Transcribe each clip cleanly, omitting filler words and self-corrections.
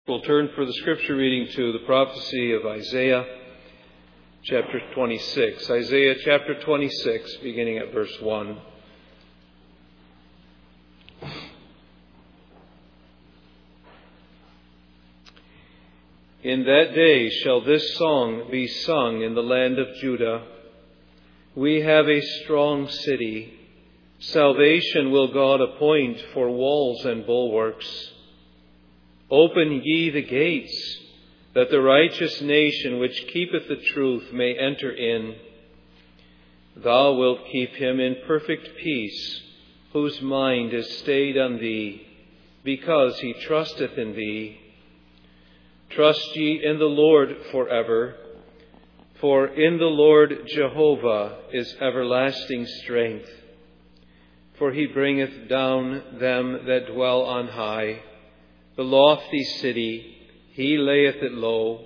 We'll turn for the scripture reading to the prophecy of Isaiah chapter 26. Isaiah chapter 26, beginning at verse 1. In that day shall this song be sung in the land of Judah. We have a strong city. Salvation will God appoint for walls and bulwarks. Open ye the gates, that the righteous nation which keepeth the truth may enter in. Thou wilt keep him in perfect peace, whose mind is stayed on thee, because he trusteth in thee. Trust ye in the Lord forever, for in the Lord Jehovah is everlasting strength. For he bringeth down them that dwell on high. The lofty city, he layeth it low,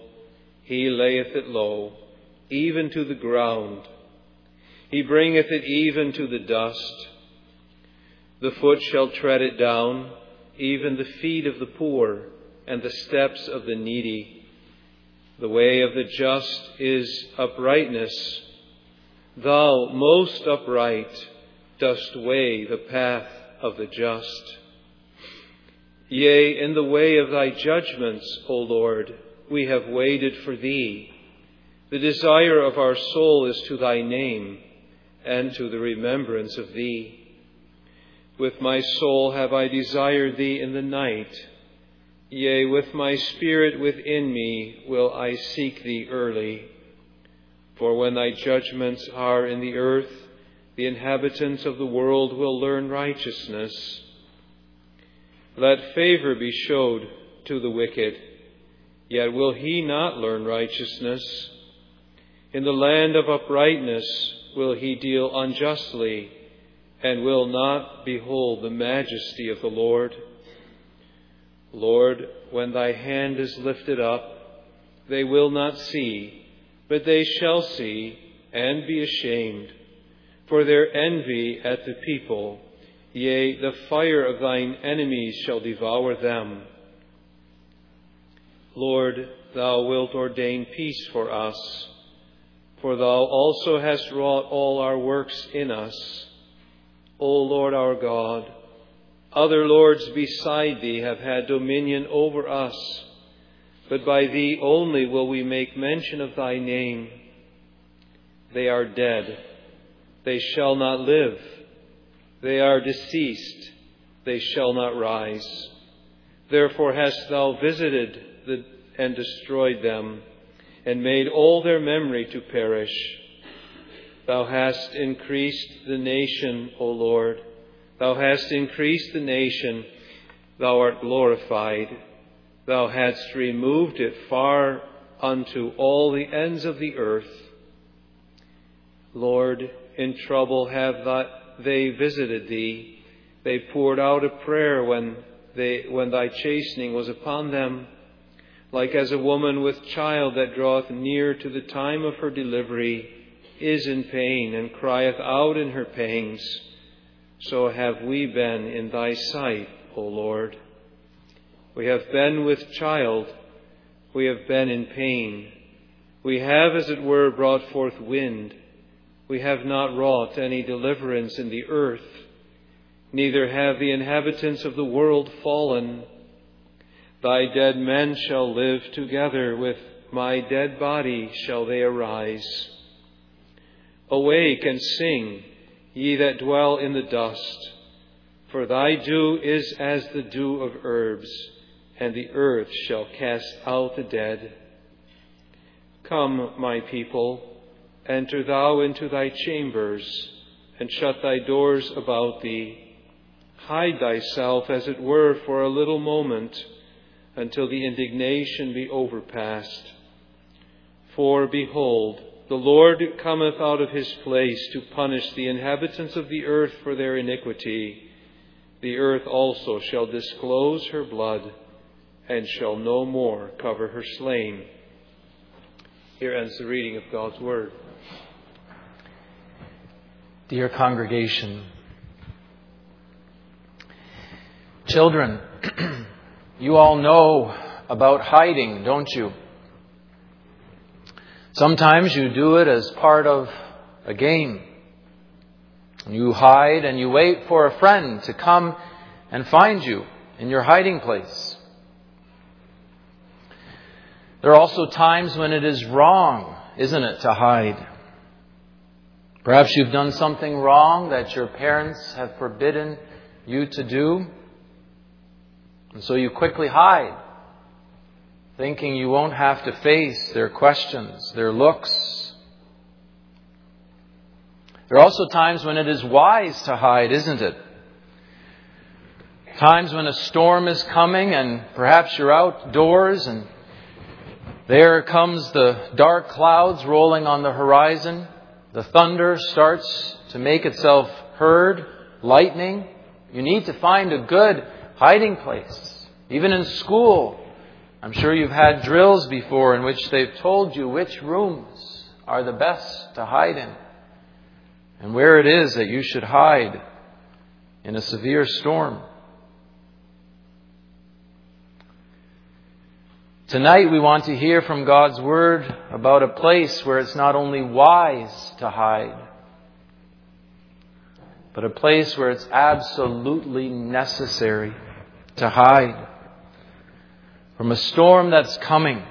even to the ground. He bringeth it even to the dust. The foot shall tread it down, even the feet of the poor, and the steps of the needy. The way of the just is uprightness. Thou, most upright, dost weigh the path of the just. Yea, in the way of thy judgments, O Lord, we have waited for thee. The desire of our soul is to thy name, and to the remembrance of thee. With my soul have I desired thee in the night. Yea, with my spirit within me will I seek thee early. For when thy judgments are in the earth, the inhabitants of the world will learn righteousness. Let favor be showed to the wicked, yet will he not learn righteousness. In the land of uprightness will he deal unjustly, and will not behold the majesty of the Lord. Lord, when thy hand is lifted up, they will not see, but they shall see and be ashamed, for their envy at the people. Yea, the fire of thine enemies shall devour them. Lord, thou wilt ordain peace for us, for thou also hast wrought all our works in us. O Lord our God, other lords beside thee have had dominion over us, but by thee only will we make mention of thy name. They are dead, they shall not live. They are deceased, they shall not rise. Therefore hast thou visited and destroyed them, and made all their memory to perish. Thou hast increased the nation, O Lord. Thou hast increased the nation, thou art glorified. Thou hadst removed it far unto all the ends of the earth. Lord, in trouble have they visited thee. They poured out a prayer when thy chastening was upon them. Like as a woman with child that draweth near to the time of her delivery, is in pain, and crieth out in her pangs, so have we been in thy sight, O Lord. We have been with child, we have been in pain. We have, as it were, brought forth wind. We have not wrought any deliverance in the earth, neither have the inhabitants of the world fallen. Thy dead men shall live together, with my dead body shall they arise. Awake and sing, ye that dwell in the dust, for thy dew is as the dew of herbs, and the earth shall cast out the dead. Come, my people, enter thou into thy chambers, and shut thy doors about thee. Hide thyself, as it were, for a little moment, until the indignation be overpast. For, behold, the Lord cometh out of his place to punish the inhabitants of the earth for their iniquity. The earth also shall disclose her blood, and shall no more cover her slain. Here ends the reading of God's Word. Dear congregation, children, you all know about hiding, don't you? Sometimes you do it as part of a game. You hide and you wait for a friend to come and find you in your hiding place. There are also times when it is wrong, isn't it, to hide? Perhaps you've done something wrong that your parents have forbidden you to do. And so you quickly hide, thinking you won't have to face their questions, their looks. There are also times when it is wise to hide, isn't it? Times when a storm is coming and perhaps you're outdoors and there comes the dark clouds rolling on the horizon. The thunder starts to make itself heard, lightning. You need to find a good hiding place. Even in school, I'm sure you've had drills before in which they've told you which rooms are the best to hide in and where it is that you should hide in a severe storm. Tonight we want to hear from God's Word about a place where it's not only wise to hide, but a place where it's absolutely necessary to hide from a storm that's coming.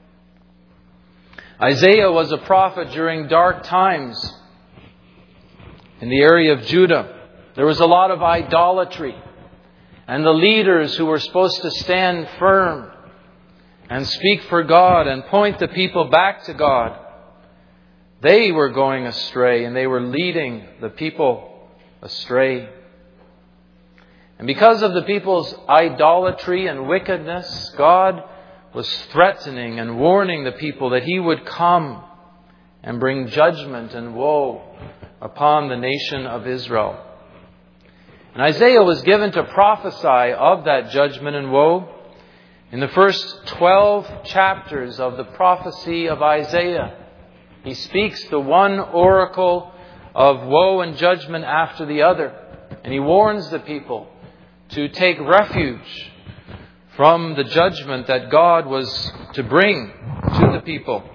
Isaiah was a prophet during dark times in the area of Judah. There was a lot of idolatry, and the leaders who were supposed to stand firm and speak for God and point the people back to God, they were going astray and they were leading the people astray. And because of the people's idolatry and wickedness, God was threatening and warning the people that He would come and bring judgment and woe upon the nation of Israel. And Isaiah was given to prophesy of that judgment and woe. In the first 12 chapters of the prophecy of Isaiah, he speaks the one oracle of woe and judgment after the other. And he warns the people to take refuge from the judgment that God was to bring to the people.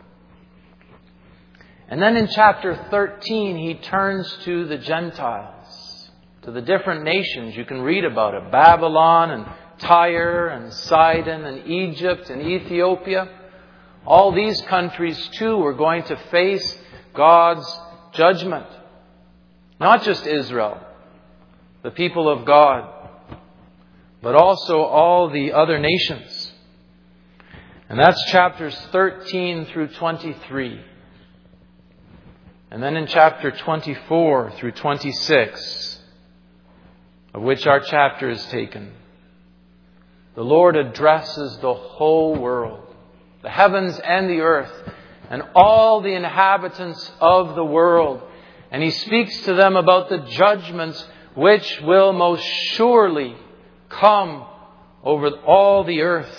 And then in chapter 13, he turns to the Gentiles, to the different nations. You can read about it. Babylon and Tyre and Sidon and Egypt and Ethiopia. All these countries too were going to face God's judgment. Not just Israel, the people of God, but also all the other nations. And that's chapters 13 through 23. And then in chapter 24 through 26, of which our chapter is taken, the Lord addresses the whole world, the heavens and the earth, and all the inhabitants of the world. And He speaks to them about the judgments which will most surely come over all the earth.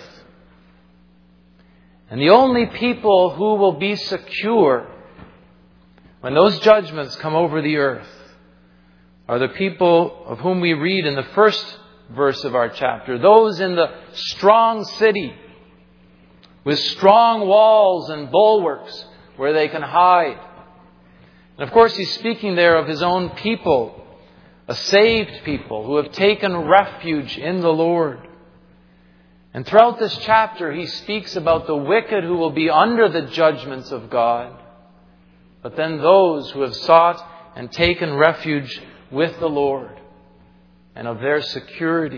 And the only people who will be secure when those judgments come over the earth are the people of whom we read in the first verse of our chapter. Those in the strong city with strong walls and bulwarks where they can hide. And of course, he's speaking there of his own people, a saved people who have taken refuge in the Lord. And throughout this chapter, he speaks about the wicked who will be under the judgments of God, but then those who have sought and taken refuge with the Lord and of their security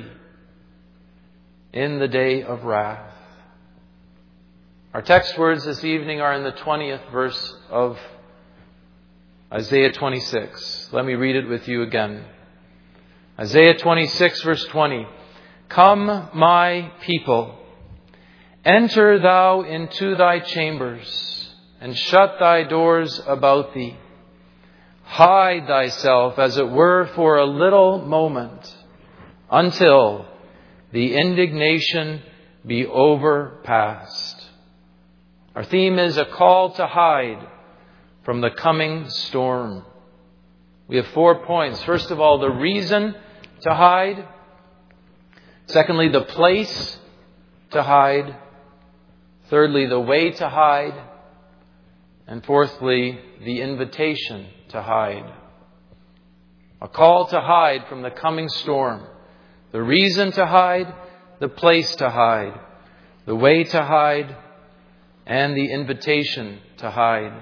in the day of wrath. Our text words this evening are in the 20th verse of Isaiah 26. Let me read it with you again. Isaiah 26 verse 20. Come, my people, enter thou into thy chambers, and shut thy doors about thee. Hide thyself, as it were, for a little moment, until the indignation be overpast. Our theme is a call to hide from the coming storm. We have 4 points. First of all, the reason to hide. Secondly, the place to hide. Thirdly, the way to hide. And fourthly, the invitation to hide. A call to hide from the coming storm. The reason to hide, the place to hide, the way to hide, and the invitation to hide.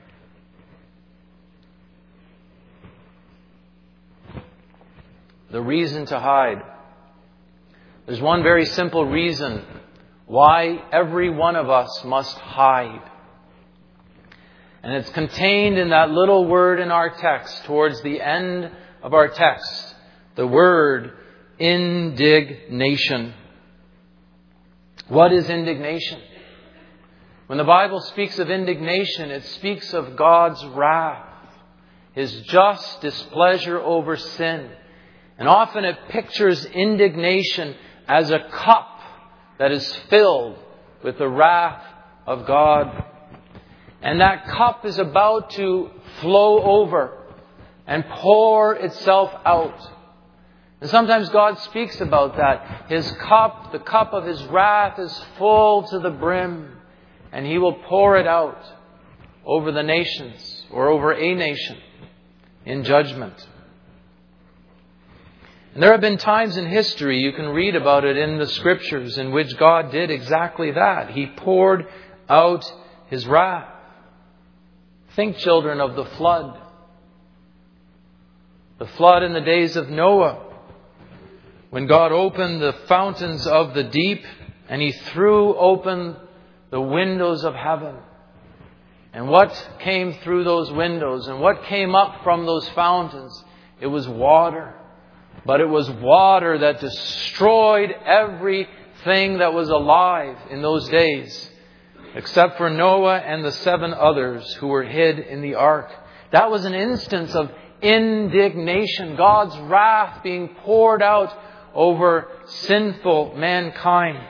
The reason to hide. There's one very simple reason why every one of us must hide. And it's contained in that little word in our text, towards the end of our text. The word indignation. What is indignation? When the Bible speaks of indignation, it speaks of God's wrath, His just displeasure over sin. And often it pictures indignation as a cup that is filled with the wrath of God. And that cup is about to flow over and pour itself out. And sometimes God speaks about that. His cup, the cup of His wrath, is full to the brim. And He will pour it out over the nations or over a nation in judgment. And there have been times in history, you can read about it in the Scriptures, in which God did exactly that. He poured out His wrath. Think, children, of the flood. The flood in the days of Noah, when God opened the fountains of the deep and He threw open the windows of heaven. And what came through those windows and what came up from those fountains? It was water. But it was water that destroyed everything that was alive in those days, except for Noah and the 7 others who were hid in the ark. That was an instance of indignation, God's wrath being poured out over sinful mankind.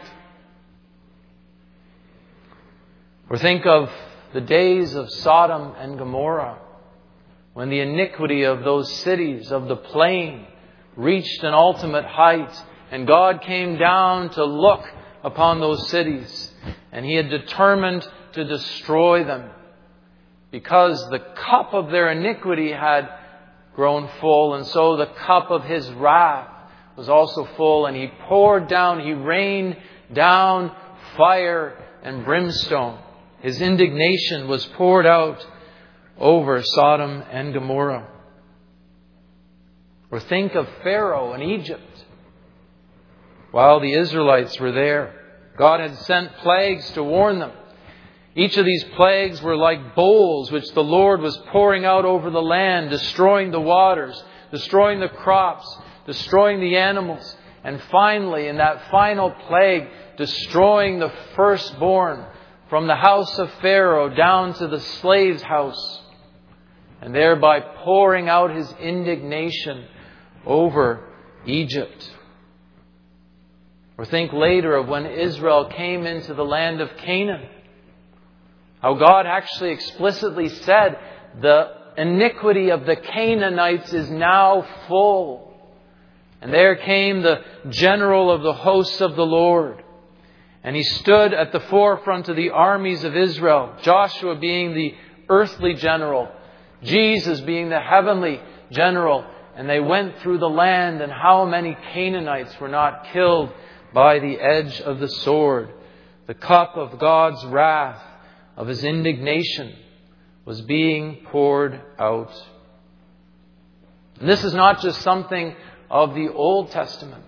Or think of the days of Sodom and Gomorrah, when the iniquity of those cities of the plain reached an ultimate height, and God came down to look upon those cities, and He had determined to destroy them because the cup of their iniquity had grown full, and so the cup of His wrath was also full, and He poured down, He rained down fire and brimstone. His indignation was poured out over Sodom and Gomorrah. Or think of Pharaoh in Egypt. While the Israelites were there, God had sent plagues to warn them. Each of these plagues were like bowls which the Lord was pouring out over the land, destroying the waters, destroying the crops, destroying the animals, and finally, in that final plague, destroying the firstborn from the house of Pharaoh down to the slave's house, and thereby pouring out His indignation over Egypt. Or think later of when Israel came into the land of Canaan, how God actually explicitly said, the iniquity of the Canaanites is now full. And there came the general of the hosts of the Lord. And he stood at the forefront of the armies of Israel, Joshua being the earthly general, Jesus being the heavenly general. And they went through the land, and how many Canaanites were not killed by the edge of the sword. The cup of God's wrath, of His indignation, was being poured out. And this is not just something of the Old Testament.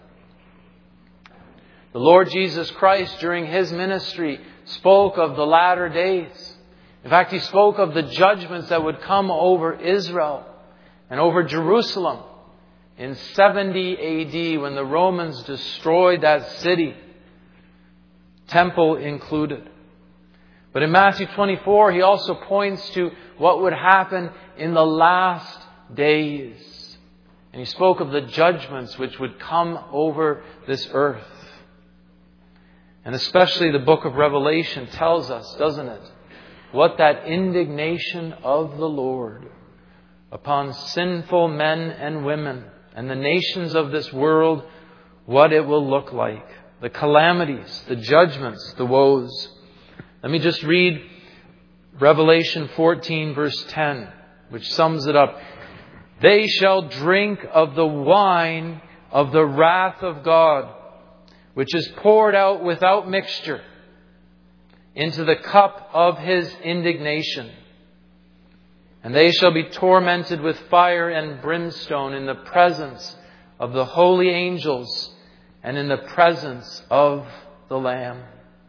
The Lord Jesus Christ, during His ministry, spoke of the latter days. In fact, He spoke of the judgments that would come over Israel and over Jerusalem in 70 AD, when the Romans destroyed that city, temple included. But in Matthew 24, He also points to what would happen in the last days. And He spoke of the judgments which would come over this earth. And especially the book of Revelation tells us, doesn't it, what that indignation of the Lord upon sinful men and women and the nations of this world, what it will look like. the calamities, the judgments, the woes. Let me just read Revelation 14 verse 10, which sums it up. They shall drink of the wine of the wrath of God, which is poured out without mixture into the cup of His indignation. And they shall be tormented with fire and brimstone in the presence of the holy angels and in the presence of the Lamb.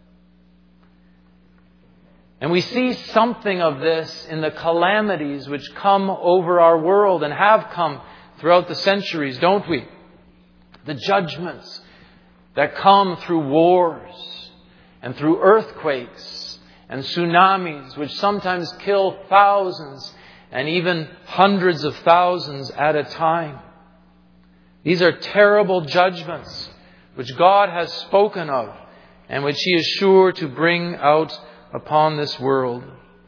And we see something of this in the calamities which come over our world and have come throughout the centuries, don't we? The judgments that come through wars and through earthquakes and tsunamis, which sometimes kill thousands and even hundreds of thousands at a time. These are terrible judgments which God has spoken of and which He is sure to bring out upon this world.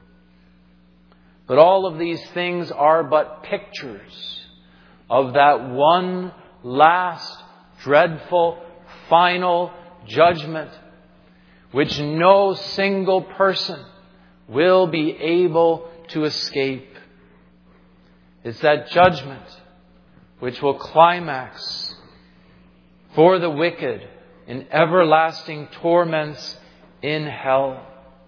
But all of these things are but pictures of that one last dreadful final judgment which no single person will be able to escape. It's that judgment which will climax for the wicked in everlasting torments in hell,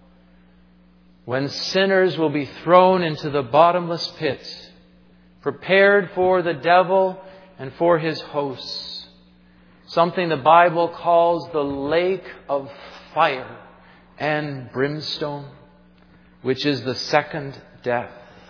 when sinners will be thrown into the bottomless pit, prepared for the devil and for his hosts. Something the Bible calls the lake of fire and brimstone, which is the second death.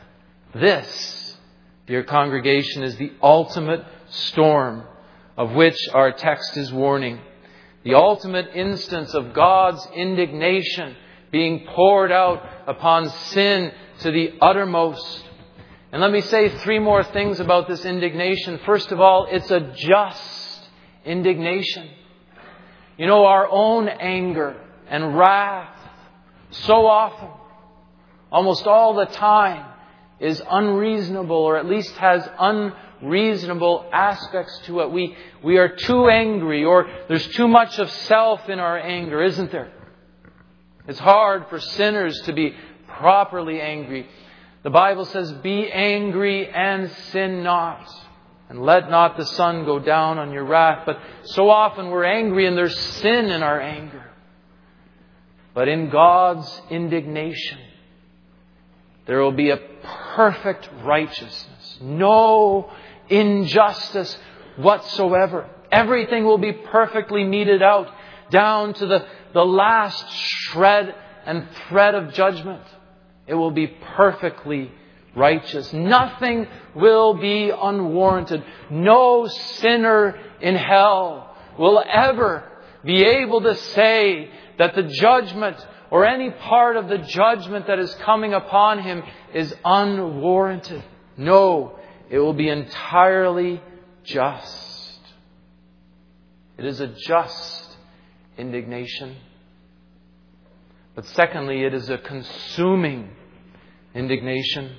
This, dear congregation, is the ultimate storm of which our text is warning. The ultimate instance of God's indignation being poured out upon sin to the uttermost. And let me say 3 more things about this indignation. First of all, it's a just indignation. You know, our own anger and wrath so often, almost all the time, is unreasonable, or at least has unreasonable aspects to it. We are too angry, or there's too much of self in our anger, isn't there? It's hard for sinners to be properly angry. The Bible says, "Be angry and sin not, and let not the sun go down on your wrath." But so often we're angry and there's sin in our anger. But in God's indignation, there will be a perfect righteousness. No injustice whatsoever. Everything will be perfectly meted out, down to the last shred and thread of judgment. It will be perfectly righteous. Nothing will be unwarranted. No sinner in hell will ever be able to say that the judgment or any part of the judgment that is coming upon him is unwarranted. No, it will be entirely just. It is a just indignation. But secondly, it is a consuming indignation.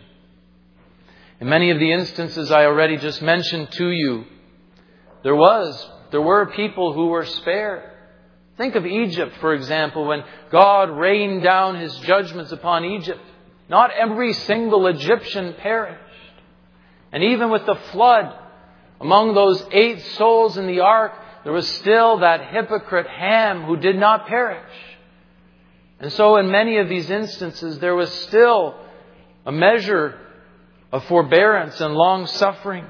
In many of the instances I already just mentioned to you, there were people who were spared. Think of Egypt, for example, when God rained down His judgments upon Egypt. Not every single Egyptian perished. And even with the flood, among those 8 souls in the ark, there was still that hypocrite Ham who did not perish. And so in many of these instances, there was still a measure of forbearance and long-suffering.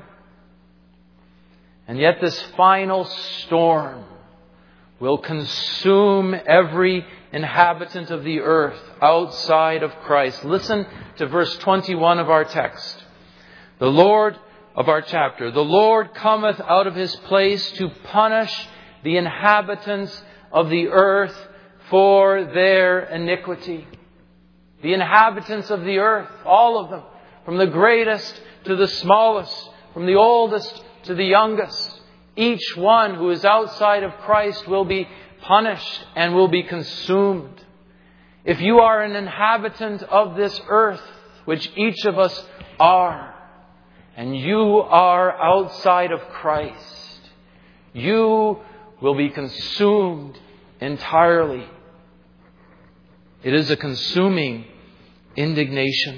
And yet this final storm will consume every inhabitant of the earth outside of Christ. Listen to verse 21 of our text. The Lord of our chapter, "The Lord cometh out of His place to punish the inhabitants of the earth for their iniquity." The inhabitants of the earth, all of them, from the greatest to the smallest, from the oldest to the youngest, each one who is outside of Christ will be punished and will be consumed. If you are an inhabitant of this earth, which each of us are, and you are outside of Christ, you will be consumed entirely. It is a consuming indignation.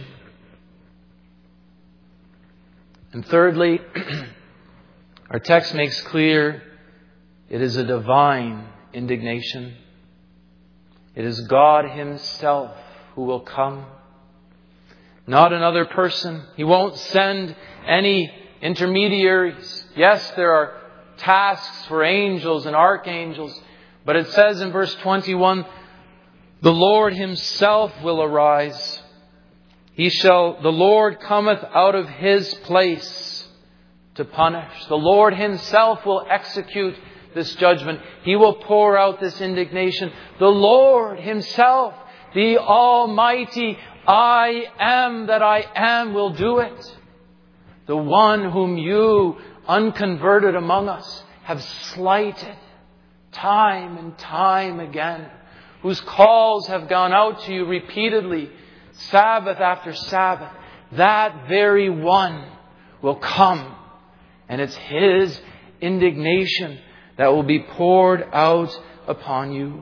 And thirdly, our text makes clear it is a divine indignation. It is God Himself who will come. Not another person. He won't send any intermediaries. Yes, there are tasks for angels and archangels. But it says in verse 21, the Lord Himself will arise. The Lord cometh out of His place to punish. The Lord Himself will execute this judgment. He will pour out this indignation. The Lord Himself, the Almighty I am that I am, will do it. The one whom you, unconverted among us, have slighted time and time again, whose calls have gone out to you repeatedly, Sabbath after Sabbath, that very one will come. And it's His indignation that will be poured out upon you.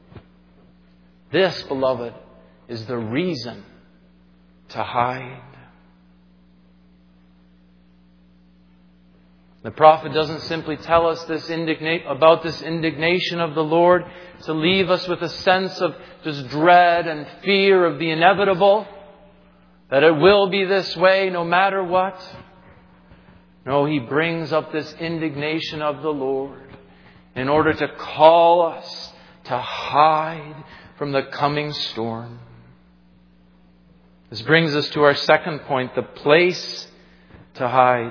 This, beloved, is the reason to hide. The prophet doesn't simply tell us about this indignation of the Lord to leave us with a sense of just dread and fear of the inevitable, that it will be this way no matter what. No, he brings up this indignation of the Lord in order to call us to hide from the coming storm. This brings us to our second point, the place to hide.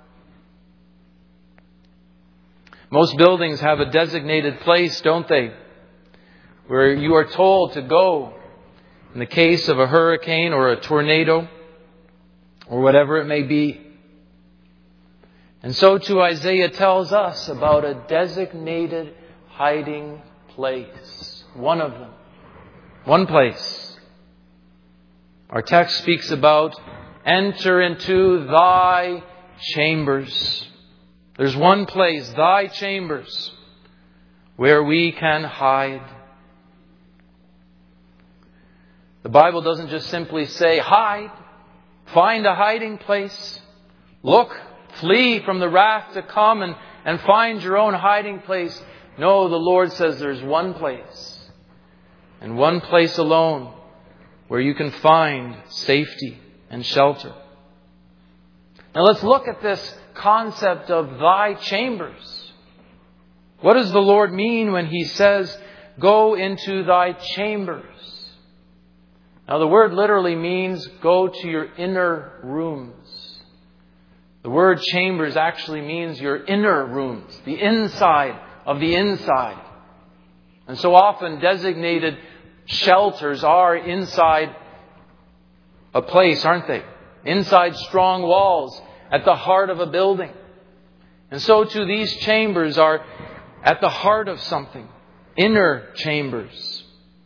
Most buildings have a designated place, don't they? Where you are told to go in the case of a hurricane or a tornado or whatever it may be. And so too Isaiah tells us about a designated hiding place. One of them. One place. Our text speaks about enter into thy chambers. There's one place, thy chambers, where we can hide. The Bible doesn't just simply say, hide. Find a hiding place. Look, flee from the wrath to come and find your own hiding place. No, the Lord says there's one place, and one place alone, where you can find safety and shelter. Now let's look at this concept of thy chambers. What does the Lord mean when He says, go into thy chambers? Now the word literally means go to your inner rooms. The word chambers actually means your inner rooms, the inside of the inside. And so often designated shelters are inside a place, aren't they? Inside strong walls at the heart of a building. And so too these chambers are at the heart of something. Inner chambers.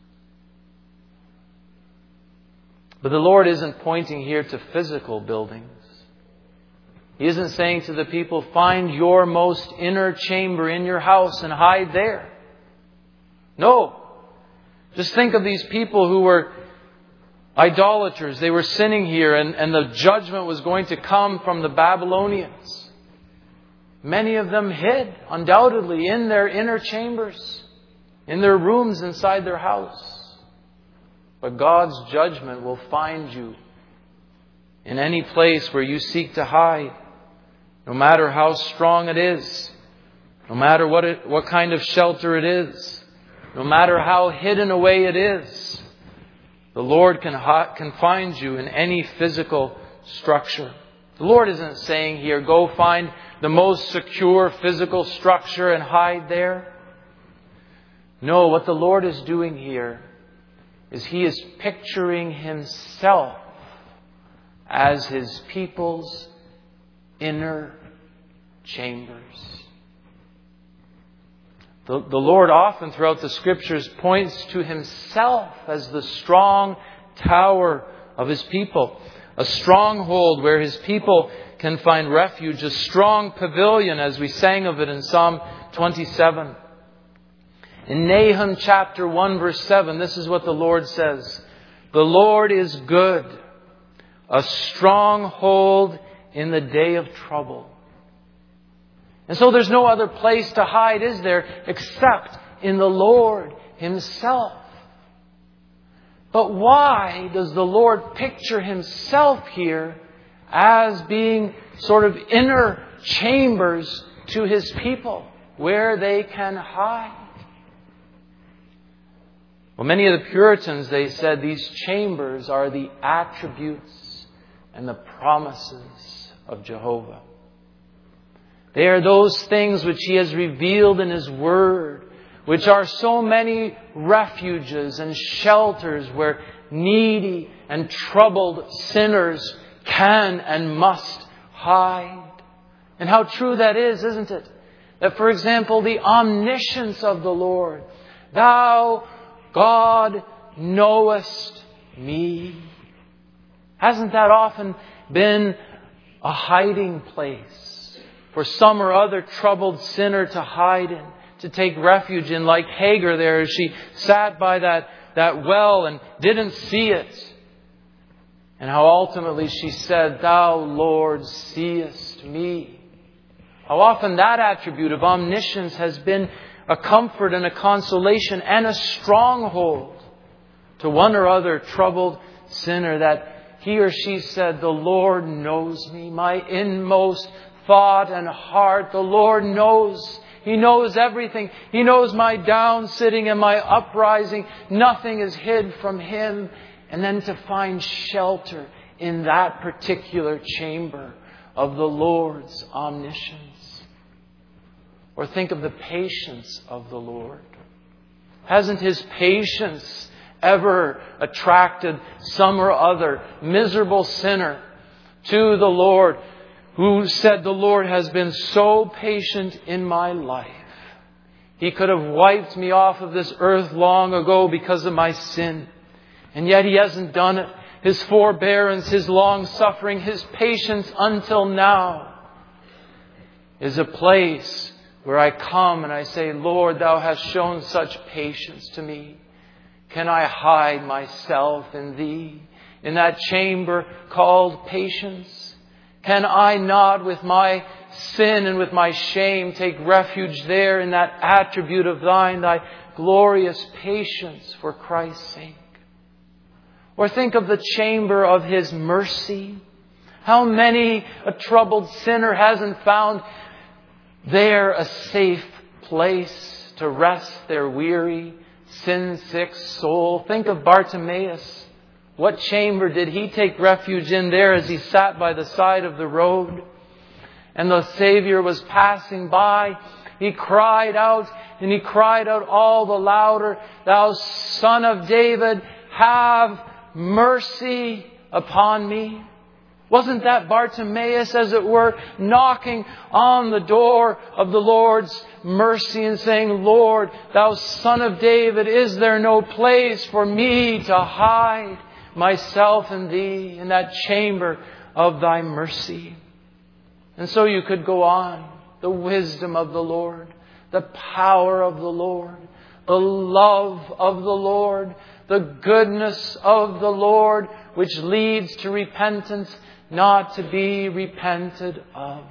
But the Lord isn't pointing here to physical buildings. He isn't saying to the people, find your most inner chamber in your house and hide there. No. Just think of these people who were idolaters. They were sinning here, and the judgment was going to come from the Babylonians. Many of them hid, undoubtedly, in their inner chambers, in their rooms inside their house. But God's judgment will find you in any place where you seek to hide, no matter how strong it is, no matter what kind of shelter it is, no matter how hidden away it is. The Lord can find you in any physical structure. The Lord isn't saying here, go find the most secure physical structure and hide there. No, what the Lord is doing here is He is picturing Himself as His people's inner chambers. The Lord often throughout the Scriptures points to Himself as the strong tower of His people. A stronghold where His people can find refuge. A strong pavilion, as we sang of it in Psalm 27. In Nahum chapter 1 verse 7, this is what the Lord says. The Lord is good, a stronghold in the day of trouble. And so there's no other place to hide, is there, except in the Lord Himself. But why does the Lord picture Himself here as being sort of inner chambers to His people where they can hide? Well, many of the Puritans, they said these chambers are the attributes and the promises of Jehovah. They are those things which He has revealed in His Word, which are so many refuges and shelters where needy and troubled sinners can and must hide. And how true that is, isn't it? That, for example, the omniscience of the Lord. Thou, God, knowest me. Hasn't that often been a hiding place for some or other troubled sinner to hide in, to take refuge in, like Hagar there as she sat by that well and didn't see it. And how ultimately she said, Thou, Lord, seest me. How often that attribute of omniscience has been a comfort and a consolation and a stronghold to one or other troubled sinner, that he or she said, The Lord knows me, my inmost thought and heart. The Lord knows. He knows everything. He knows my down sitting and my uprising. Nothing is hid from Him. And then to find shelter in that particular chamber of the Lord's omniscience. Or think of the patience of the Lord. Hasn't His patience ever attracted some or other miserable sinner to the Lord, who said, The Lord has been so patient in my life. He could have wiped me off of this earth long ago because of my sin. And yet He hasn't done it. His forbearance, His long suffering, His patience until now is a place where I come and I say, Lord, Thou hast shown such patience to me. Can I hide myself in Thee, in that chamber called patience? Can I not, with my sin and with my shame, take refuge there in that attribute of Thine, Thy glorious patience for Christ's sake? Or think of the chamber of His mercy. How many a troubled sinner hasn't found there a safe place to rest their weary, sin-sick soul? Think of Bartimaeus. What chamber did he take refuge in there as he sat by the side of the road? And the Savior was passing by. He cried out, and he cried out all the louder, Thou Son of David, have mercy upon me. Wasn't that Bartimaeus, as it were, knocking on the door of the Lord's mercy and saying, Lord, Thou Son of David, is there no place for me to hide myself in Thee, in that chamber of Thy mercy? And so you could go on. The wisdom of the Lord, the power of the Lord, the love of the Lord, the goodness of the Lord, which leads to repentance, not to be repented of.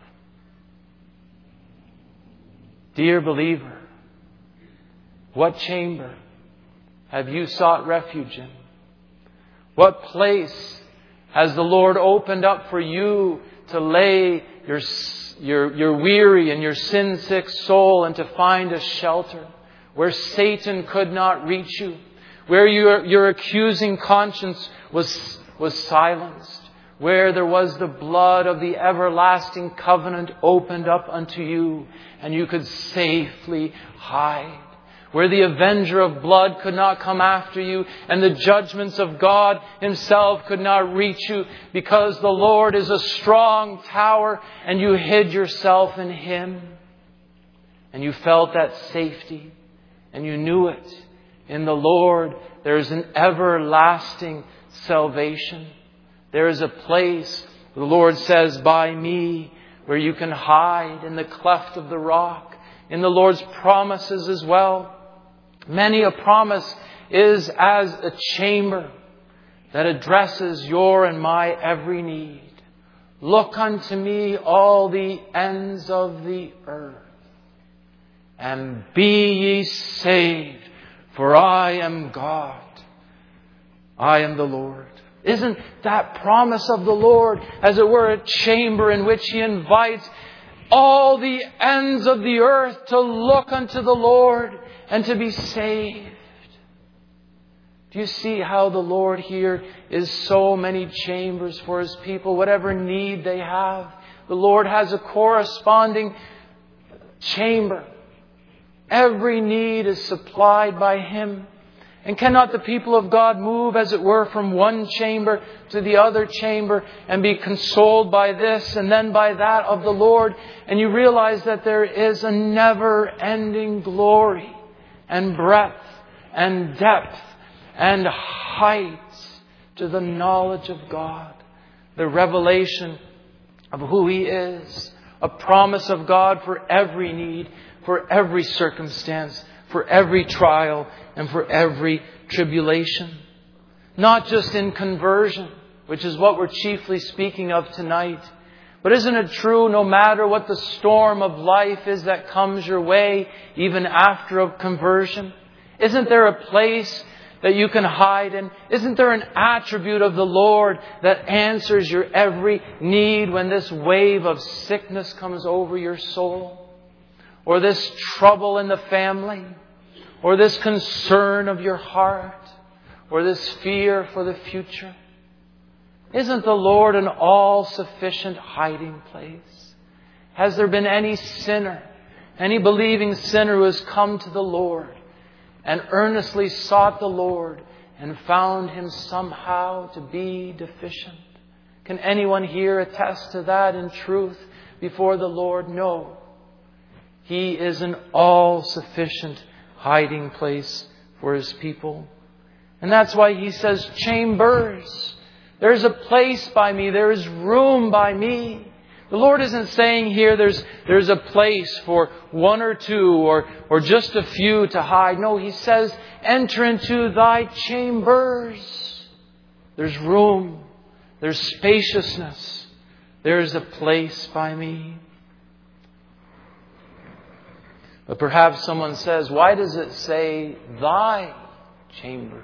Dear believer, what chamber have you sought refuge in? What place has the Lord opened up for you to lay your weary and your sin-sick soul and to find a shelter where Satan could not reach you, where your accusing conscience was silenced, where there was the blood of the everlasting covenant opened up unto you, and you could safely hide, where the avenger of blood could not come after you, and the judgments of God Himself could not reach you, because the Lord is a strong tower, and you hid yourself in Him, and you felt that safety, and you knew it. In the Lord, there is an everlasting salvation. There is a place, the Lord says, by me, where you can hide in the cleft of the rock. In the Lord's promises as well. Many a promise is as a chamber that addresses your and my every need. Look unto me, all the ends of the earth, and be ye saved, for I am God. I am the Lord. Isn't that promise of the Lord, as it were, a chamber in which He invites all the ends of the earth to look unto the Lord and to be saved? Do you see how the Lord here is so many chambers for His people? Whatever need they have, the Lord has a corresponding chamber. Every need is supplied by Him. And cannot the people of God move, as it were, from one chamber to the other chamber and be consoled by this and then by that of the Lord? And you realize that there is a never-ending glory and breadth and depth and height to the knowledge of God, the revelation of who He is, a promise of God for every need, for every circumstance, for every trial, and for every tribulation. Not just in conversion, which is what we're chiefly speaking of tonight, but isn't it true, no matter what the storm of life is that comes your way, even after a conversion? Isn't there a place that you can hide in? Isn't there an attribute of the Lord that answers your every need when this wave of sickness comes over your soul? Or this trouble in the family? Or this concern of your heart? Or this fear for the future? Isn't the Lord an all-sufficient hiding place? Has there been any sinner, any believing sinner who has come to the Lord and earnestly sought the Lord and found Him somehow to be deficient? Can anyone here attest to that in truth before the Lord? No. He is an all-sufficient hiding place for His people. And that's why He says, chambers. There's a place by me. There is room by me. The Lord isn't saying here there's a place for one or two or just a few to hide. No, He says, enter into thy chambers. There's room. There's spaciousness. There's a place by me. But perhaps someone says, why does it say thy chambers?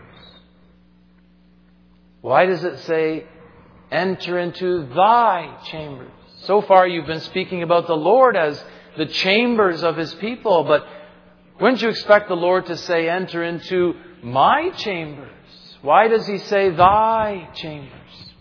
Why does it say enter into thy chambers? So far you've been speaking about the Lord as the chambers of His people, but wouldn't you expect the Lord to say enter into my chambers? Why does He say thy chambers?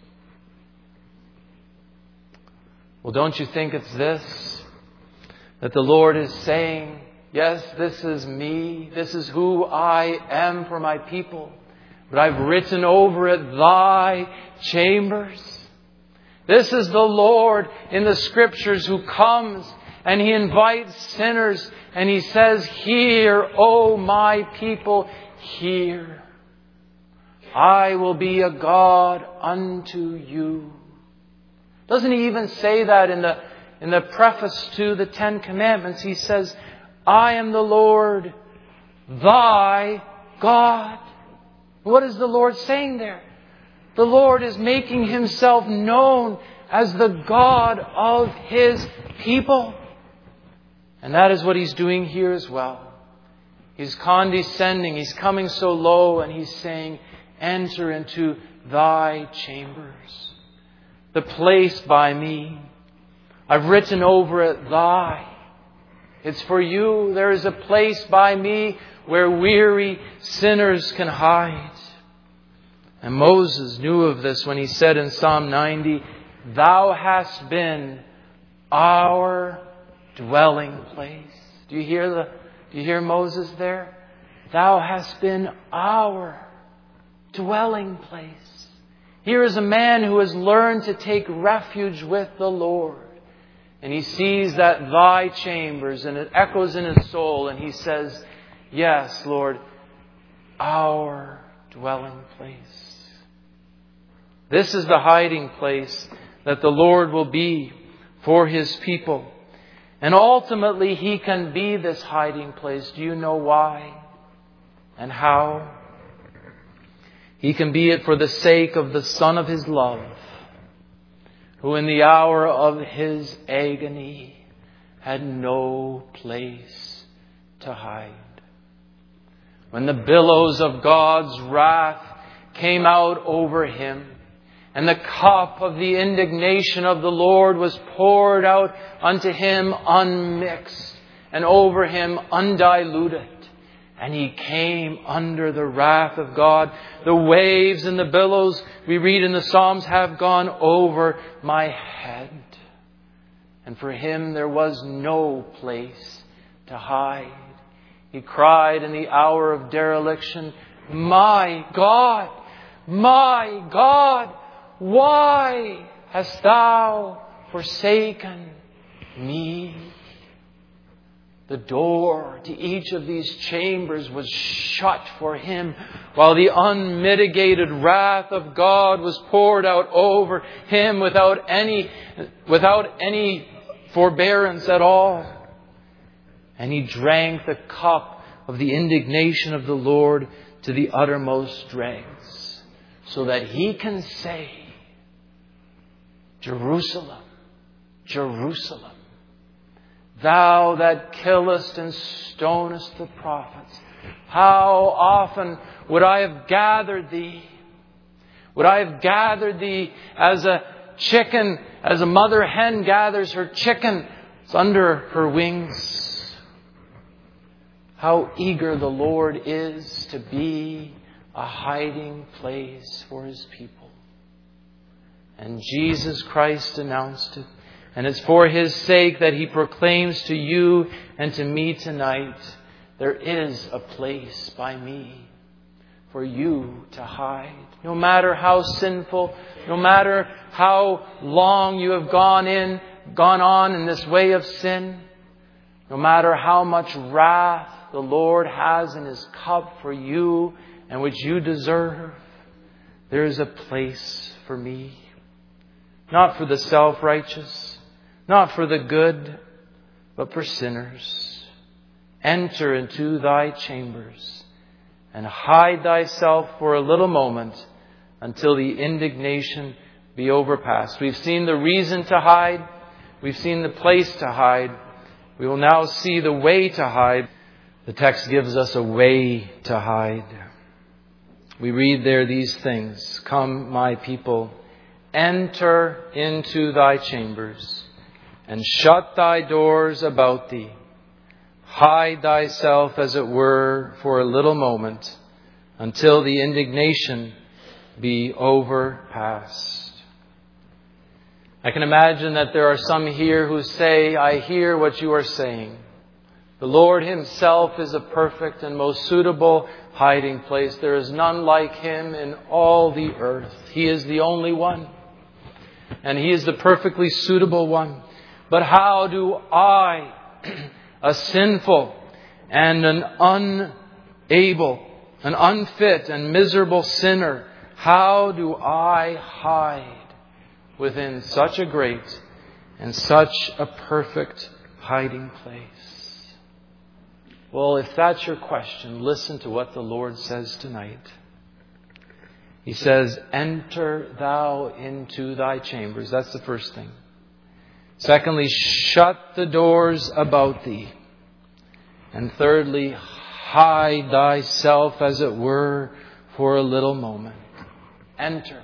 Well, don't you think it's this? That the Lord is saying, yes, this is me. This is who I am for my people. But I've written over it thy chambers. This is the Lord in the Scriptures who comes and He invites sinners and He says, hear, O my people, hear. I will be a God unto you. Doesn't He even say that in the preface to the Ten Commandments? He says, I am the Lord, thy God. What is the Lord saying there? The Lord is making Himself known as the God of His people. And that is what He's doing here as well. He's condescending. He's coming so low and He's saying, enter into thy chambers. The place by me. I've written over it thy. It's for you. There is a place by me where weary sinners can hide. And Moses knew of this when he said in Psalm 90, thou hast been our dwelling place. Do you hear Moses there? Thou hast been our dwelling place. Here is a man who has learned to take refuge with the Lord. And he sees that thy chambers, and it echoes in his soul, and he says, yes, Lord, our dwelling place. This is the hiding place that the Lord will be for His people. And ultimately, He can be this hiding place. Do you know why? and how. He can be it for the sake of the Son of His love, who in the hour of His agony had no place to hide. When the billows of God's wrath came out over Him, and the cup of the indignation of the Lord was poured out unto Him unmixed, and over Him undiluted, and He came under the wrath of God. The waves and the billows, we read in the Psalms, have gone over my head. And for Him there was no place to hide. He cried in the hour of dereliction, my God, why hast Thou forsaken me? The door to each of these chambers was shut for Him, while the unmitigated wrath of God was poured out over Him without any forbearance at all. And He drank the cup of the indignation of the Lord to the uttermost dregs, so that He can say, Jerusalem, Jerusalem, Thou that killest and stonest the prophets, how often would I have gathered Thee? Would I have gathered Thee as a chicken, as a mother hen gathers her chicken under her wings? How eager the Lord is to be a hiding place for His people. And Jesus Christ announced it. And it's for His sake that He proclaims to you and to me tonight, there is a place by me for you to hide. No matter how sinful, no matter how long you have gone on in this way of sin, no matter how much wrath the Lord has in His cup for you and which you deserve, there is a place for me. Not for the self-righteous, not for the good, but for sinners. Enter into thy chambers and hide thyself for a little moment until the indignation be overpassed. We've seen the reason to hide. We've seen the place to hide. We will now see the way to hide. The text gives us a way to hide. We read there these things. Come, my people, enter into thy chambers and shut thy doors about thee. Hide thyself, as it were, for a little moment until the indignation be overpassed. I can imagine that there are some here who say, I hear what you are saying. The Lord Himself is a perfect and most suitable hiding place. There is none like Him in all the earth. He is the only one. And He is the perfectly suitable one. But how do I, a sinful and an unfit and miserable sinner, how do I hide within such a great and such a perfect hiding place? Well, if that's your question, listen to what the Lord says tonight. He says, enter thou into thy chambers. That's the first thing. Secondly, shut the doors about thee. And thirdly, hide thyself, as it were, for a little moment. Enter.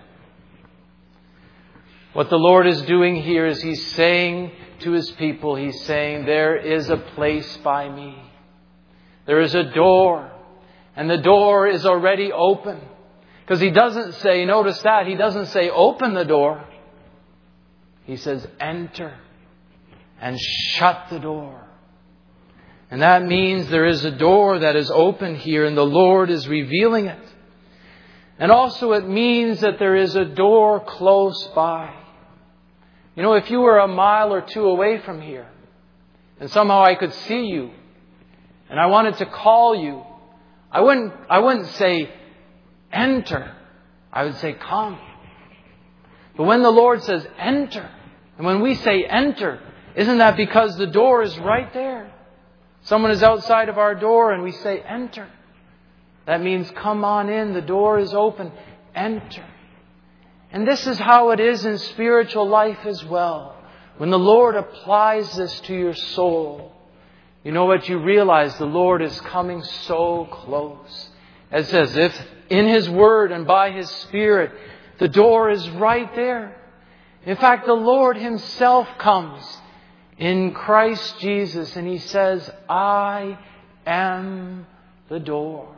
What the Lord is doing here is He's saying to His people, He's saying, there is a place by me. There is a door, and the door is already open. Because He doesn't say, notice that, He doesn't say open the door. He says enter and shut the door. And that means there is a door that is open here, and the Lord is revealing it. And also it means that there is a door close by. You know, if you were a mile or two away from here, and somehow I could see you, and I wanted to call you, I wouldn't say enter. I would say come. But when the Lord says enter, and when we say enter, isn't that because the door is right there? Someone is outside of our door and we say enter. That means come on in. The door is open. Enter. And this is how it is in spiritual life as well. When the Lord applies this to your soul, you know what? You realize the Lord is coming so close. As if in His Word and by His Spirit, the door is right there. In fact, the Lord Himself comes in Christ Jesus and He says, I am the door.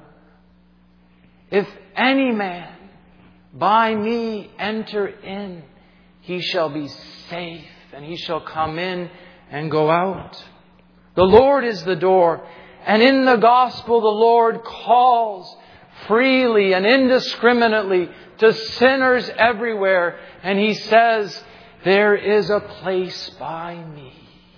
If any man by me enter in, he shall be safe, and he shall come in and go out. The Lord is the door, and in the gospel the Lord calls freely and indiscriminately to sinners everywhere, and He says, there is a place by me.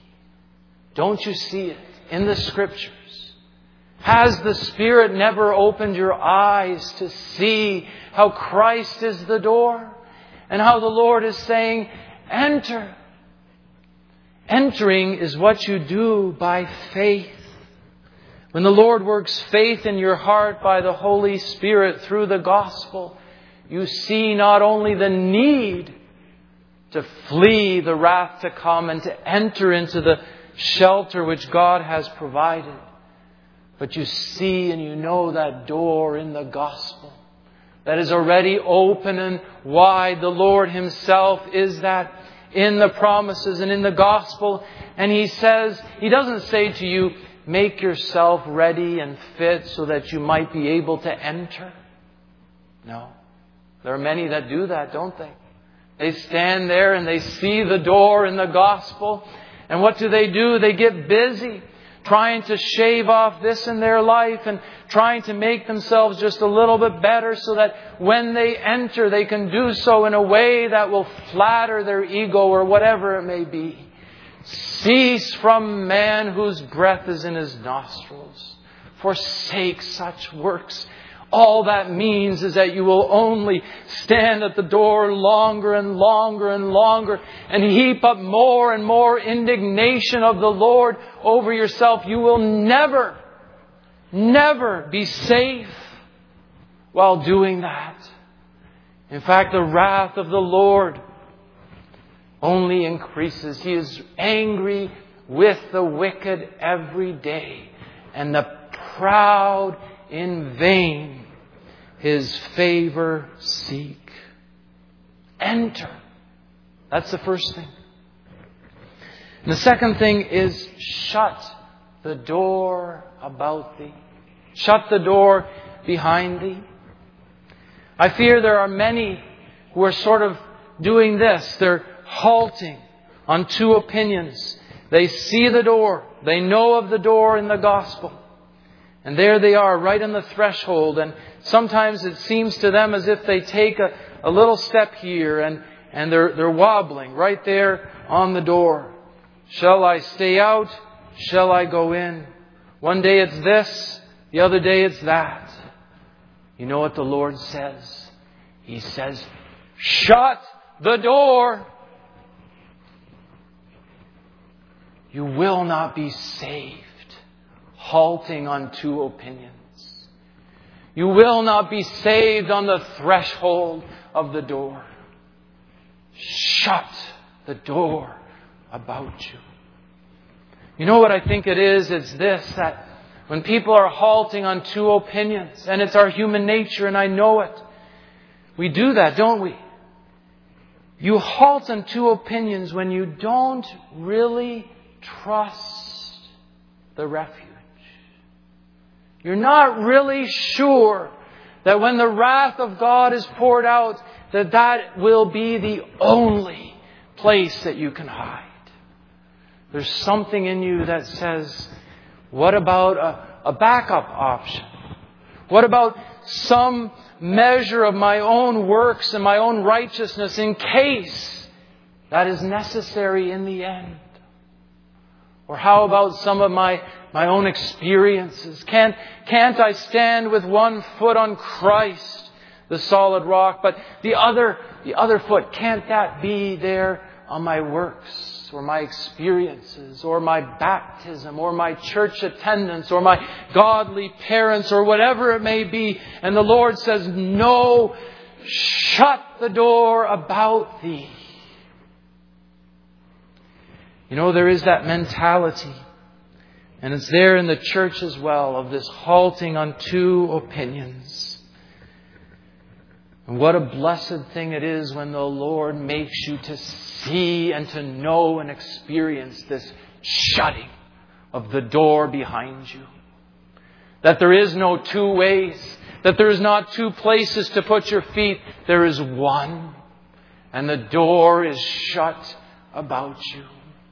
Don't you see it in the Scriptures? Has the Spirit never opened your eyes to see how Christ is the door? And how the Lord is saying, enter. Entering is what you do by faith. When the Lord works faith in your heart by the Holy Spirit through the gospel, you see not only the need to flee the wrath to come and to enter into the shelter which God has provided, but you see and you know that door in the gospel that is already open and wide. The Lord Himself is that in the promises and in the gospel. And He says, He doesn't say to you, make yourself ready and fit so that you might be able to enter. No. There are many that do that, don't they? They stand there and they see the door in the gospel. And what do? They get busy trying to shave off this in their life and trying to make themselves just a little bit better so that when they enter, they can do so in a way that will flatter their ego or whatever it may be. Cease from man whose breath is in his nostrils. Forsake such works. All that means is that you will only stand at the door longer and longer and longer and heap up more and more indignation of the Lord over yourself. You will never be safe while doing that. In fact, the wrath of the Lord only increases. He is angry with the wicked every day, and the proud in vain His favor seek. Enter. That's the first thing. And the second thing is shut the door about thee. Shut the door behind thee. I fear there are many who are sort of doing this. They're halting on two opinions. They see the door. They know of the door in the gospel. And there they are, right on the threshold. And sometimes it seems to them as if they take a little step here and they're wobbling right there on the door. Shall I stay out? Shall I go in? One day it's this, the other day it's that. You know what the Lord says? He says, shut the door. You will not be saved halting on two opinions. You will not be saved on the threshold of the door. Shut the door about you. You know what I think it is? It's this, that when people are halting on two opinions, and it's our human nature, and I know it, we do that, don't we? You halt on two opinions when you don't really trust the refuge. You're not really sure that when the wrath of God is poured out, that will be the only place that you can hide. There's something in you that says, what about a backup option? What about some measure of my own works and my own righteousness in case that is necessary in the end? Or how about some of my own experiences? Can't I stand with one foot on Christ, the solid rock, but the other foot, can't that be there on my works? or my experiences or my baptism or my church attendance or my godly parents or whatever it may be. And the Lord says, no, shut the door about thee. You know, there is that mentality, and it's there in the church as well, of this halting on two opinions. And what a blessed thing it is when the Lord makes you to see and to know and experience this shutting of the door behind you. That there is no two ways. That there is not two places to put your feet. There is one. And the door is shut about you.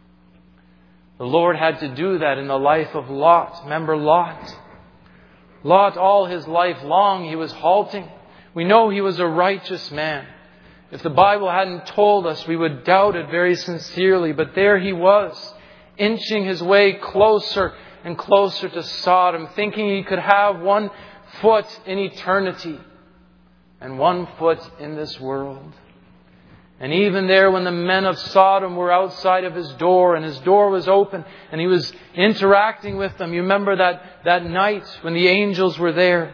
The Lord had to do that in the life of Lot. Remember Lot? Lot, all his life long, he was halting. We know he was a righteous man. If the Bible hadn't told us, we would doubt it very sincerely. But there he was, inching his way closer and closer to Sodom, thinking he could have one foot in eternity and one foot in this world. And even there, when the men of Sodom were outside of his door and his door was open and he was interacting with them, you remember that night when the angels were there.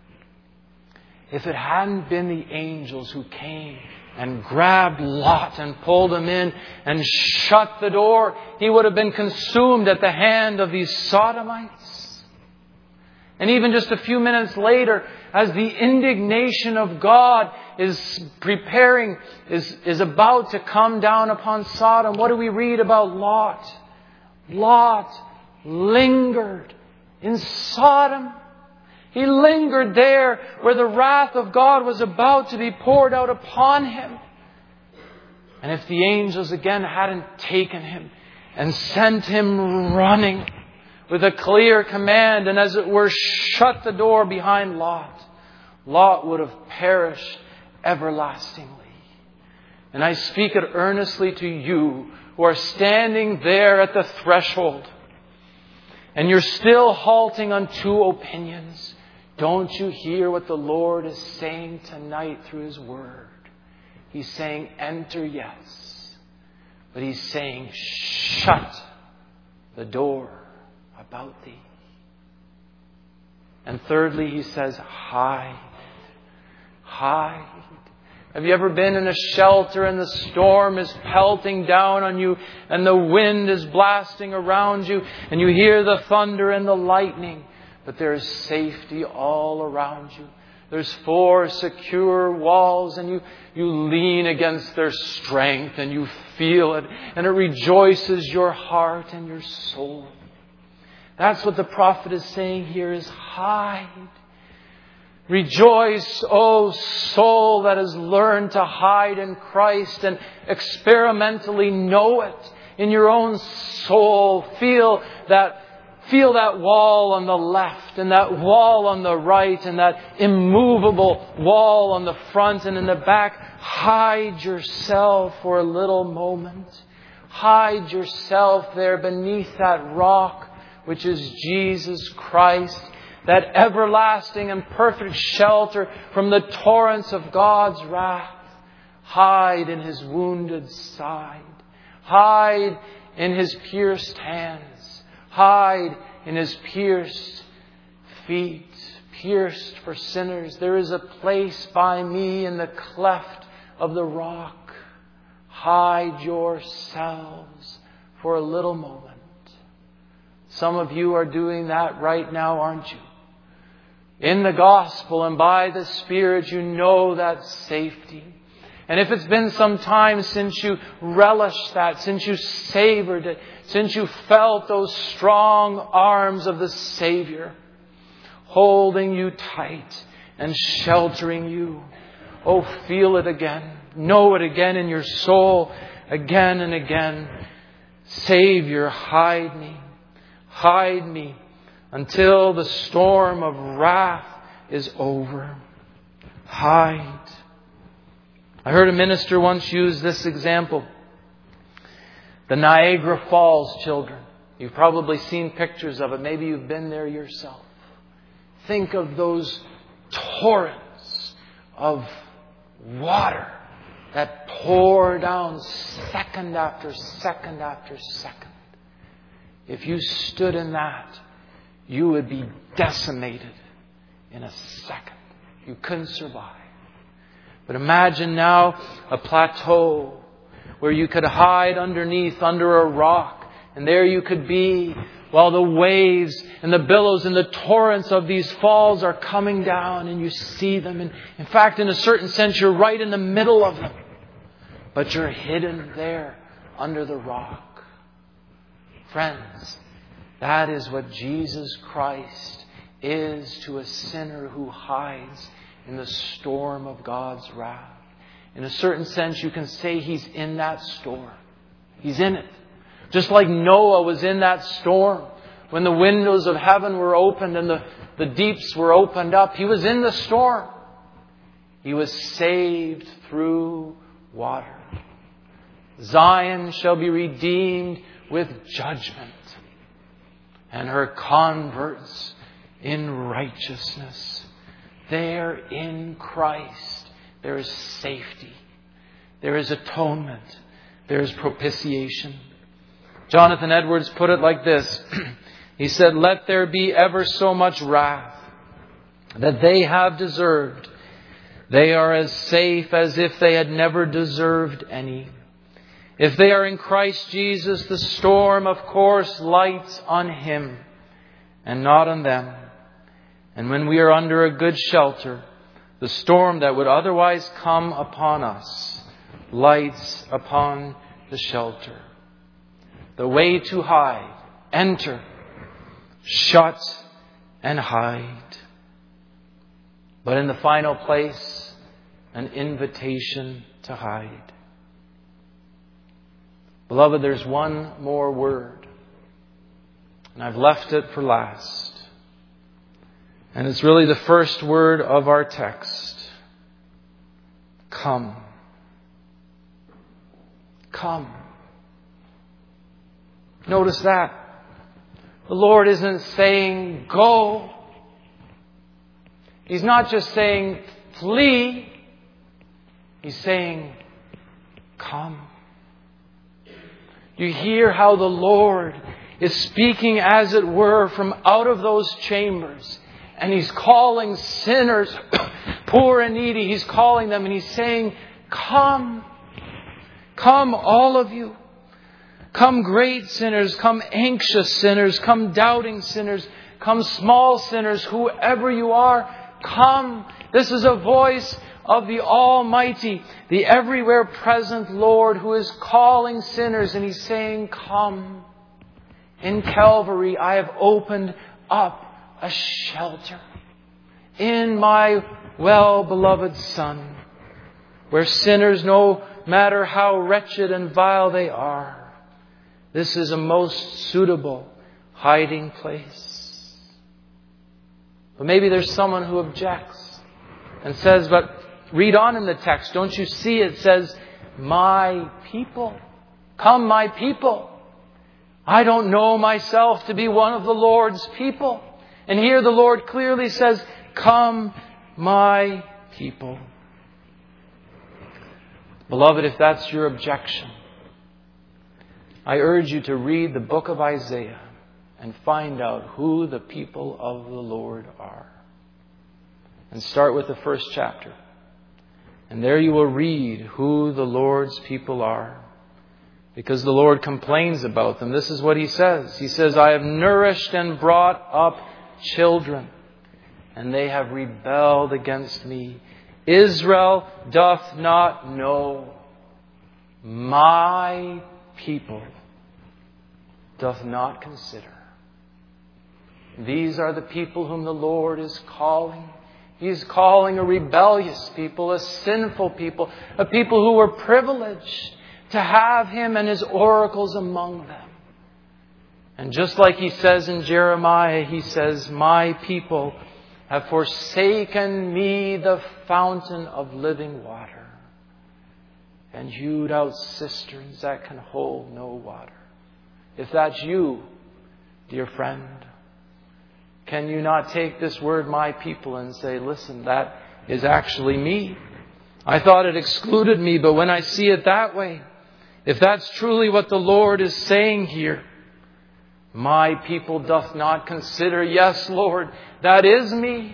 If it hadn't been the angels who came and grabbed Lot and pulled him in and shut the door, he would have been consumed at the hand of these Sodomites. And even just a few minutes later, as the indignation of God is preparing, is about to come down upon Sodom, what do we read about Lot? Lot lingered in Sodom. He lingered there where the wrath of God was about to be poured out upon him. And if the angels again hadn't taken him and sent him running with a clear command and as it were shut the door behind Lot, Lot would have perished everlastingly. And I speak it earnestly to you who are standing there at the threshold and you're still halting on two opinions. Don't you hear what the Lord is saying tonight through His Word? He's saying, enter, yes. But He's saying, shut the door about thee. And thirdly, He says, hide. Hide. Have you ever been in a shelter and the storm is pelting down on you and the wind is blasting around you and you hear the thunder and the lightning? But there's safety all around you. There's 4 secure walls and you lean against their strength and you feel it and it rejoices your heart and your soul. That's what the prophet is saying here is hide. Rejoice, O soul that has learned to hide in Christ and experimentally know it in your own soul. Feel that wall on the left and that wall on the right and that immovable wall on the front and in the back. Hide yourself for a little moment. Hide yourself there beneath that rock, which is Jesus Christ. That everlasting and perfect shelter from the torrents of God's wrath. Hide in His wounded side. Hide in His pierced hands. Hide in His pierced feet. Pierced for sinners. There is a place by me in the cleft of the rock. Hide yourselves for a little moment. Some of you are doing that right now, aren't you? In the gospel and by the Spirit, you know that safety. And if it's been some time since you relished that, since you savored it, since you felt those strong arms of the Savior holding you tight and sheltering you, oh, feel it again. Know it again in your soul, again and again. Savior, hide me. Hide me until the storm of wrath is over. Hide. I heard a minister once use this example. The Niagara Falls children. You've probably seen pictures of it. Maybe you've been there yourself. Think of those torrents of water that pour down second after second after second. If you stood in that, you would be decimated in a second. You couldn't survive. But imagine now a plateau where you could hide under a rock, and there you could be while the waves and the billows and the torrents of these falls are coming down, and you see them. And in fact, in a certain sense, you're right in the middle of them. But you're hidden there under the rock. Friends, that is what Jesus Christ is to a sinner who hides in the storm of God's wrath. In a certain sense, you can say He's in that storm. He's in it. Just like Noah was in that storm when the windows of heaven were opened and the deeps were opened up. He was in the storm. He was saved through water. Zion shall be redeemed with judgment, and her converts in righteousness. There in Christ, there is safety. There is atonement. There is propitiation. Jonathan Edwards put it like this. He said, "Let there be ever so much wrath that they have deserved. They are as safe as if they had never deserved any. If they are in Christ Jesus, the storm, of course, lights on Him and not on them. And when we are under a good shelter, the storm that would otherwise come upon us lights upon the shelter. The way to hide, enter, shut, and hide. But in the final place, an invitation to hide." Beloved, there's one more word, and I've left it for last. And it's really the first word of our text. Come. Come. Notice that. The Lord isn't saying go. He's not just saying flee. He's saying come. You hear how the Lord is speaking, as it were, from out of those chambers. And He's calling sinners, poor and needy. He's calling them and He's saying, come. Come, all of you. Come, great sinners. Come, anxious sinners. Come, doubting sinners. Come, small sinners. Whoever you are, come. This is a voice of the Almighty, the everywhere present Lord, who is calling sinners, and He's saying, come. In Calvary, I have opened up a shelter in my well-beloved Son, where sinners, no matter how wretched and vile they are, this is a most suitable hiding place. But maybe there's someone who objects and says, but read on in the text. Don't you see it says, my people? Come, my people. I don't know myself to be one of the Lord's people. And here the Lord clearly says, come, my people. Beloved, if that's your objection, I urge you to read the book of Isaiah and find out who the people of the Lord are. And start with the first chapter. And there you will read who the Lord's people are. Because the Lord complains about them. This is what He says. He says, I have nourished and brought up children, and they have rebelled against me. Israel doth not know. My people doth not consider. These are the people whom the Lord is calling. He's calling a rebellious people, a sinful people, a people who were privileged to have Him and His oracles among them. And just like He says in Jeremiah, He says, my people have forsaken me, the fountain of living water, and hewed out cisterns that can hold no water. If that's you, dear friend, can you not take this word, my people, and say, listen, that is actually me. I thought it excluded me, but when I see it that way, if that's truly what the Lord is saying here, my people doth not consider, yes, Lord, that is me.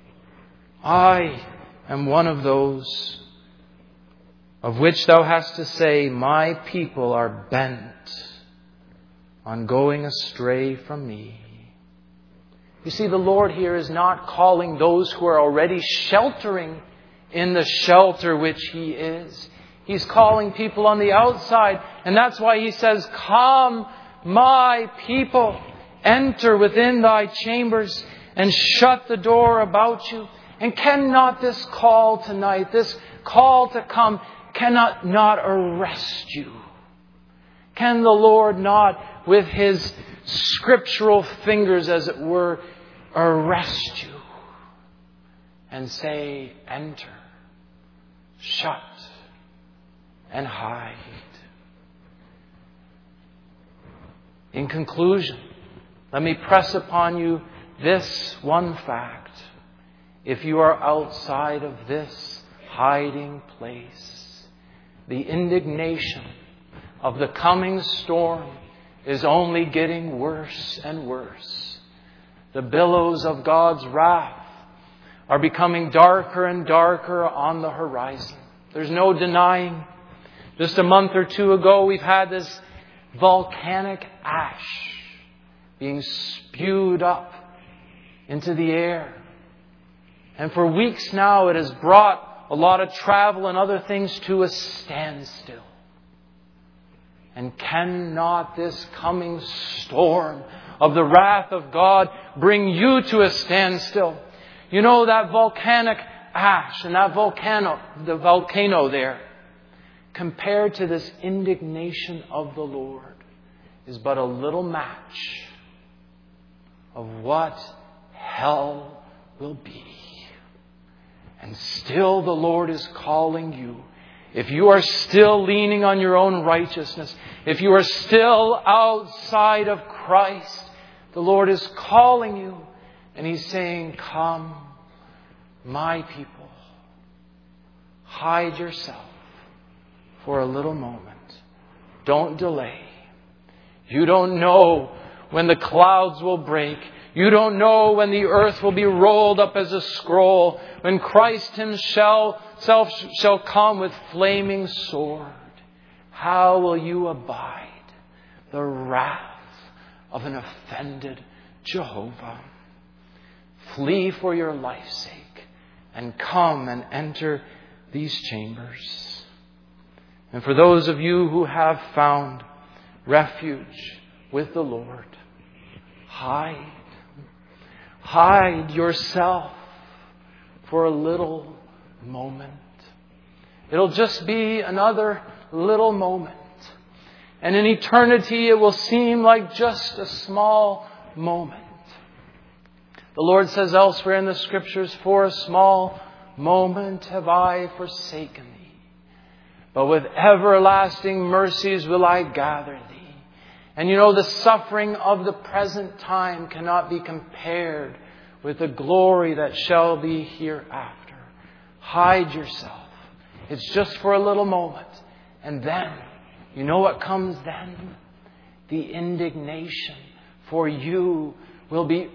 I am one of those of which thou hast to say, my people are bent on going astray from me. You see, the Lord here is not calling those who are already sheltering in the shelter which He is. He's calling people on the outside. And that's why He says, come, my people, enter within thy chambers and shut the door about you. And cannot this call tonight, this call to come, cannot not arrest you? Can the Lord not, with His scriptural fingers, as it were, arrest you and say, enter, shut, and hide? In conclusion, let me press upon you this one fact. If you are outside of this hiding place, the indignation of the coming storm is only getting worse and worse. The billows of God's wrath are becoming darker and darker on the horizon. There's no denying. Just a month or two ago, we've had this volcanic ash being spewed up into the air. And for weeks now, it has brought a lot of travel and other things to a standstill. And cannot this coming storm of the wrath of God bring you to a standstill? You know, that volcanic ash and that the volcano there, compared to this indignation of the Lord, is but a little match of what hell will be. And still the Lord is calling you. If you are still leaning on your own righteousness, if you are still outside of Christ, the Lord is calling you. And He's saying, come, my people, hide yourself for a little moment. Don't delay. You don't know when the clouds will break. You don't know when the earth will be rolled up as a scroll, when Christ Himself shall come with flaming sword. How will you abide the wrath of an offended Jehovah? Flee for your life's sake and come and enter these chambers. And for those of you who have found refuge with the Lord, hide yourself for a little moment. It'll just be another little moment. And in eternity, it will seem like just a small moment. The Lord says elsewhere in the Scriptures, for a small moment have I forsaken thee, but with everlasting mercies will I gather thee. And you know, the suffering of the present time cannot be compared with the glory that shall be hereafter. Hide yourself. It's just for a little moment. And then, you know what comes then? The indignation for you will be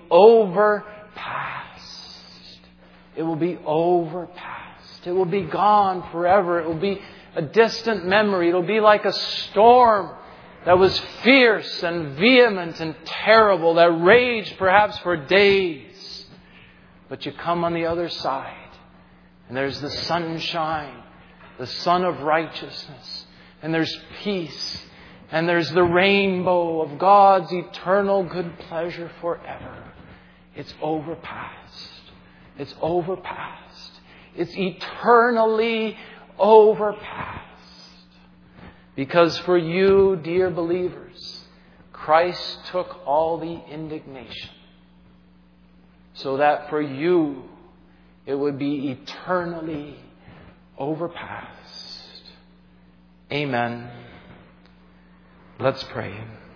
overpast. It will be overpast. It will be gone forever. It will be a distant memory. It will be like a storm that was fierce and vehement and terrible, that raged perhaps for days. But you come on the other side, and there's the sunshine, the sun of righteousness, and there's peace, and there's the rainbow of God's eternal good pleasure forever. It's overpast. It's overpast. It's eternally overpast. Because for you, dear believers, Christ took all the indignation, so that for you it would be eternally overpast. Amen. Let's pray.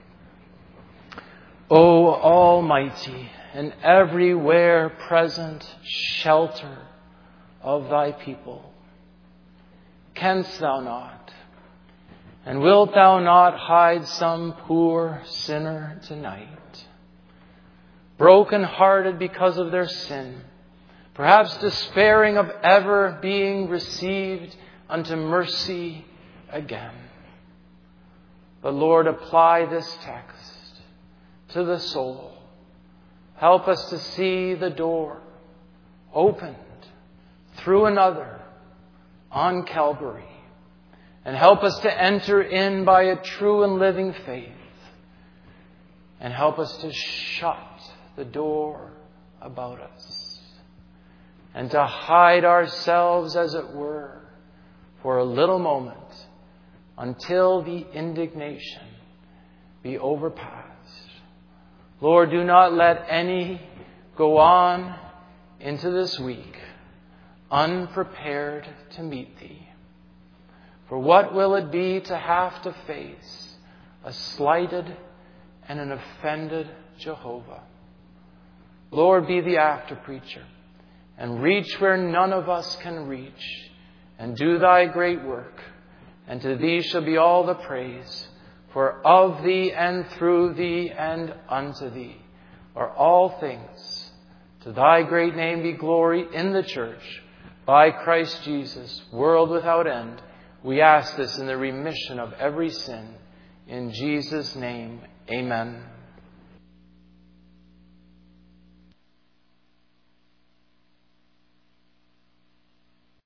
O Almighty and everywhere present shelter of thy people, canst thou not? And wilt thou not hide some poor sinner tonight, broken-hearted because of their sin, perhaps despairing of ever being received unto mercy again? But Lord, apply this text to the soul. Help us to see the door opened through another on Calvary. And help us to enter in by a true and living faith. And help us to shut the door about us. And to hide ourselves, as it were, for a little moment until the indignation be overpassed. Lord, do not let any go on into this week unprepared to meet Thee. For what will it be to have to face a slighted and an offended Jehovah? Lord, be the after-preacher and reach where none of us can reach, and do Thy great work, and to Thee shall be all the praise. For of Thee and through Thee and unto Thee are all things. To Thy great name be glory in the church, by Christ Jesus, world without end. We ask this in the remission of every sin. In Jesus' name, amen.